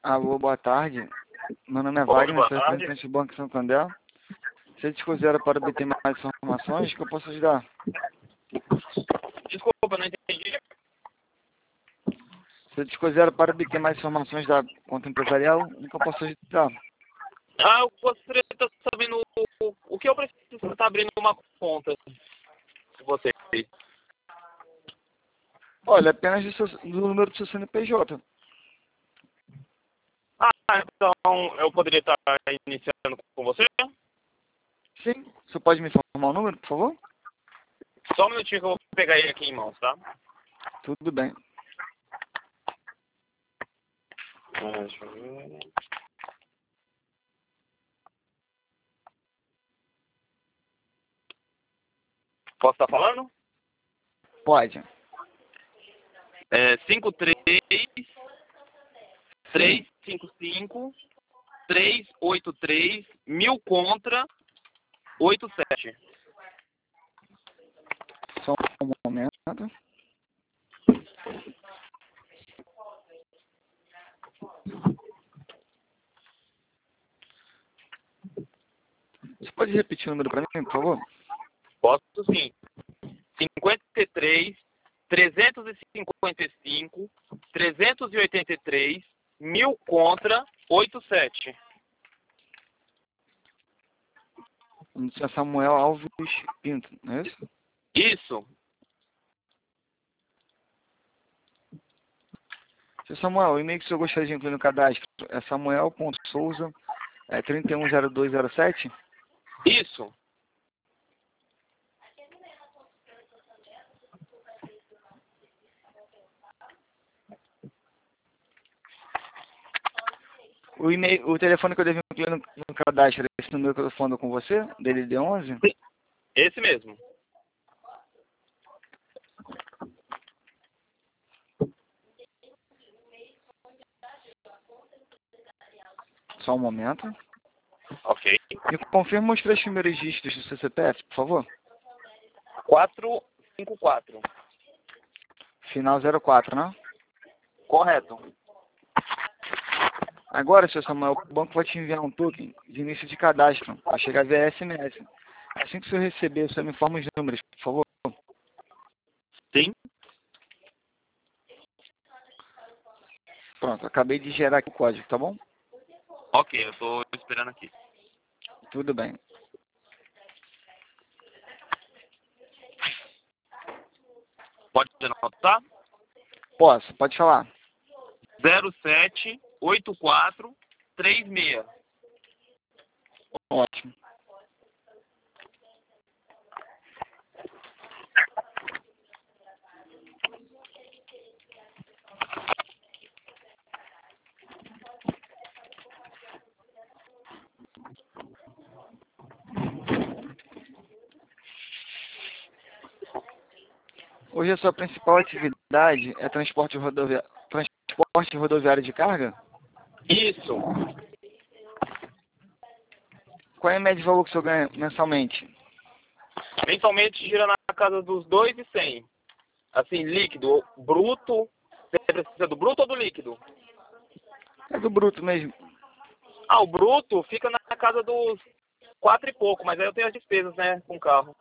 Alô, boa tarde. Meu nome é Oi, Wagner, boa sou tarde. representante do Banco Santander. Se desconsidera para obter mais informações, que eu posso ajudar? Desculpa, não entendi. Se desconsidera para obter mais informações da conta empresarial, que eu posso ajudar? Eu gostaria de estar sabendo o que eu preciso para estar abrindo uma conta de vocês. Olha, apenas do número do seu CNPJ. Então eu poderia estar iniciando com você? Sim. Você pode me informar o número, por favor? Só um minutinho que eu vou pegar ele aqui em mãos, tá? Tudo bem. Deixa eu ver. Posso estar falando? Pode. 53-355-383, 1000 contra 87. Só um momento. Você pode repetir o número para mim, por favor? Posso sim. 53, 355, 383, 1000 contra 87. O nome do senhor Samuel Alves Pinto, não é isso? Isso. Seu Samuel, o e-mail que o senhor gostaria de incluir no cadastro é samuel.souza310207? Isso. O e-mail, o telefone que eu devo incluir no cadastro é esse número que eu estou falando com você, DDD 11? Esse mesmo. Só um momento. Ok. Me confirma os 3 primeiros dígitos do seu CPF, por favor. 454. Final 04, né? Correto. Agora, seu Samuel, o banco vai te enviar um token de início de cadastro. Vai chegar via SMS. Assim que o senhor receber, você me informa os números, por favor. Sim. Pronto, acabei de gerar aqui o código, tá bom? Ok, eu estou esperando aqui. Tudo bem. Pode anotar? Posso, pode falar. 078436. Ótimo. Hoje a sua principal atividade é transporte rodoviário de carga? Isso. Qual é a média de valor que o senhor ganha mensalmente? Mensalmente gira na casa dos 2.100. Assim, líquido, bruto. Você precisa do bruto ou do líquido? É do bruto mesmo. O bruto fica na casa dos 4 e pouco, mas aí eu tenho as despesas, né, com o carro.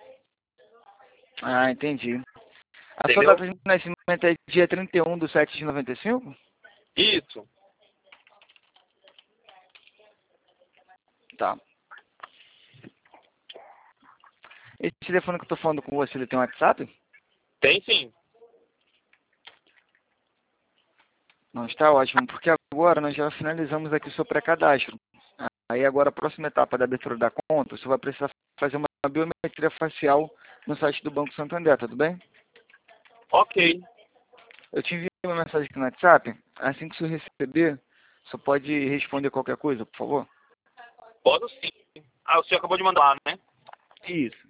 Ah, entendi. A sua Entendeu? data de nascimento é dia 31/7/95? Isso. Tá. Esse telefone que eu tô falando com você, ele tem um WhatsApp? Tem sim. Não, está ótimo, porque agora nós já finalizamos aqui o seu pré-cadastro. Aí agora a próxima etapa da abertura da conta, você vai precisar fazer uma biometria facial no site do Banco Santander, tudo bem? Ok. Eu te envio uma mensagem aqui no WhatsApp, assim que você receber, você pode responder qualquer coisa, por favor? Posso sim. O senhor acabou de mandar lá, né? Isso.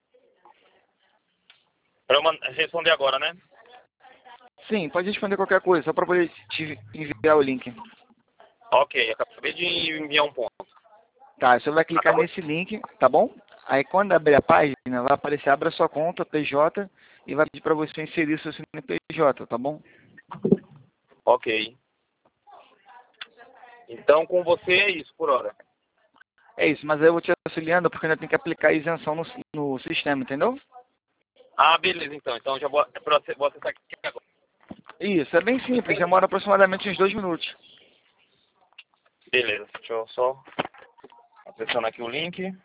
Para eu responder agora, né? Sim, pode responder qualquer coisa, só para poder te enviar o link. Ok, acabei de enviar um ponto. Tá, você vai clicar Acabou. nesse link, tá bom? Aí quando abrir a página, vai aparecer, abra sua conta, PJ, e vai pedir para você inserir seu CNPJ, tá bom? Ok. Então, com você é isso, por hora. É isso, mas aí eu vou te auxiliando porque ainda tem que aplicar a isenção no sistema, entendeu? Ah, beleza, então. Então, já vou acessar aqui agora. Isso, é bem simples, demora aproximadamente uns 2 minutos. Beleza, deixa eu só acessando aqui o link.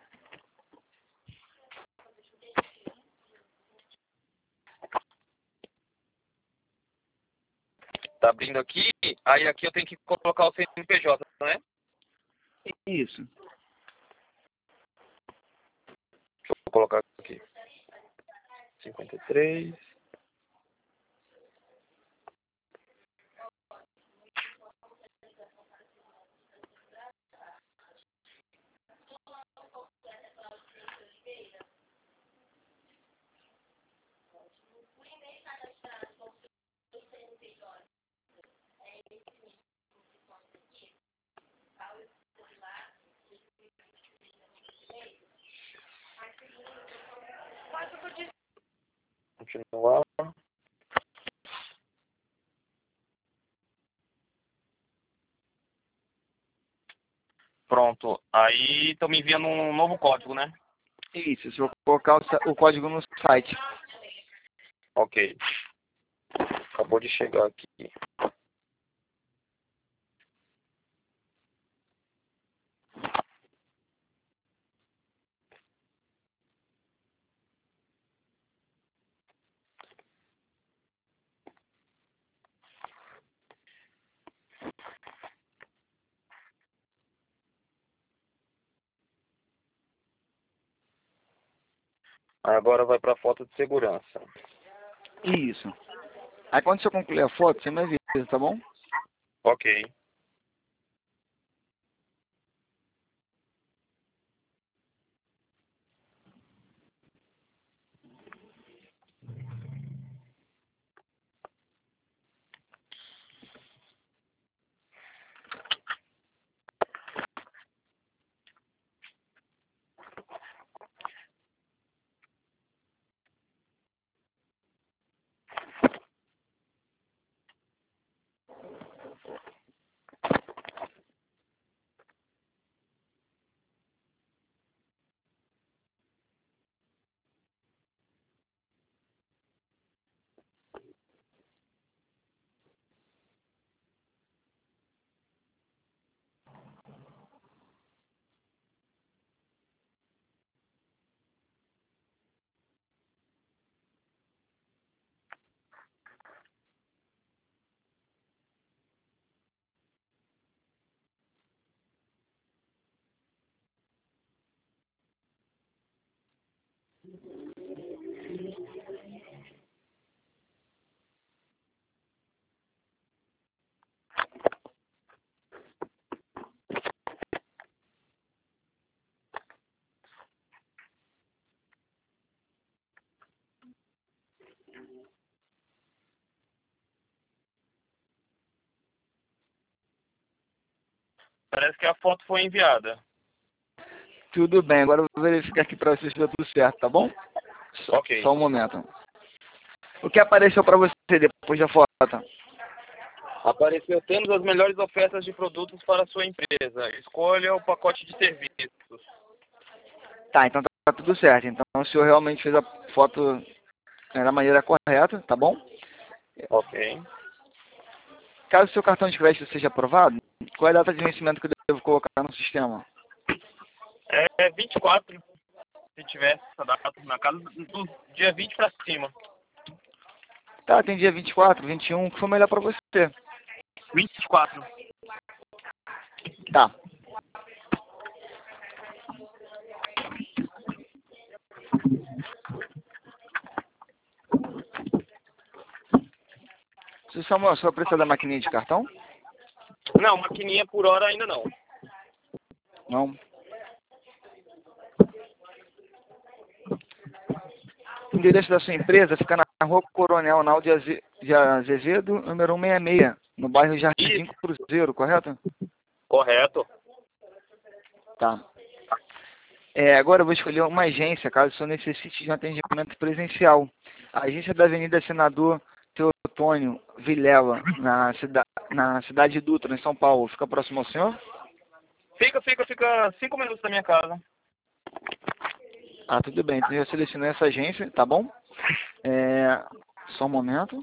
Tá abrindo aqui, aí aqui eu tenho que colocar o CNPJ, né? Isso. Deixa eu colocar aqui. 53. Continuar. Pronto. Aí estão me enviando um novo código, né? Isso, se eu colocar o código no site. Ok. Acabou de chegar aqui. Agora vai para a foto de segurança. Isso. Aí quando você concluir a foto, você me avisa, tá bom? Ok. Parece que a foto foi enviada. Tudo bem, agora eu vou verificar aqui pra você se deu tudo certo, tá bom? Ok. Só um momento. O que apareceu pra você depois da foto? Apareceu, temos as melhores ofertas de produtos para a sua empresa. Escolha o pacote de serviços. Tá, então tá tudo certo. Então o senhor realmente fez a foto da maneira correta, tá bom? Ok. Caso o seu cartão de crédito seja aprovado, qual é a data de vencimento que eu devo colocar no sistema? É 24, se tiver essa data, na casa do dia 20 para cima. Tá, tem dia 24, 21, o que for melhor pra você. 24. Tá. Seu Samuel, o senhor precisa da maquininha de cartão? Não, maquininha por hora ainda não. Não. O endereço da sua empresa fica na Rua Coronel Naldo de Azevedo, número 166, no bairro Jardim Isso. Cruzeiro, correto? Correto. Tá. Agora eu vou escolher uma agência, caso o senhor necessite de um atendimento presencial. A agência da Avenida Senador Teotônio Vilela, na cidade de Dutra, em São Paulo. Fica próximo ao senhor? Fica 5 minutos da minha casa. Ah, tudo bem. Então eu selecionei essa agência, tá bom? Só um momento.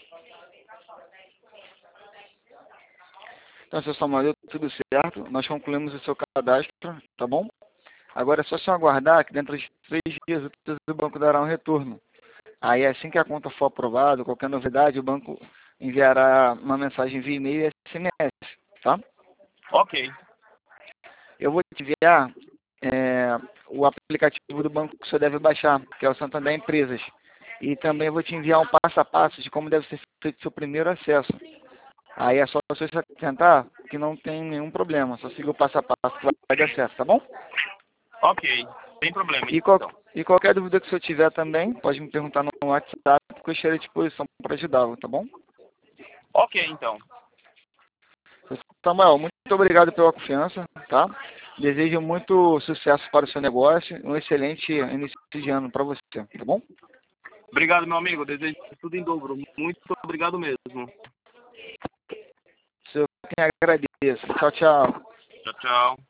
Então, seu Samuel, deu tudo certo. Nós concluímos o seu cadastro, tá bom? Agora é só se aguardar que dentro de 3 dias o banco dará um retorno. Aí, assim que a conta for aprovada, qualquer novidade, o banco enviará uma mensagem via e-mail e SMS, tá? Ok. Eu vou te enviar o aplicativo do banco que o senhor deve baixar, que é o Santander Empresas. E também vou te enviar um passo a passo de como deve ser feito o seu primeiro acesso. Aí é só você se atentar que não tem nenhum problema. Só siga o passo a passo que vai dar certo, tá bom? Ok. Sem problema, E, então. e qualquer dúvida que o senhor tiver também, pode me perguntar no WhatsApp, que eu estarei à disposição para ajudá-lo, tá bom? Ok, então. Samuel, muito obrigado pela confiança, tá? Desejo muito sucesso para o seu negócio, um excelente início de ano para você, tá bom? Obrigado, meu amigo. Desejo tudo em dobro. Muito obrigado mesmo. Eu quem agradeço. Tchau, tchau. Tchau, tchau.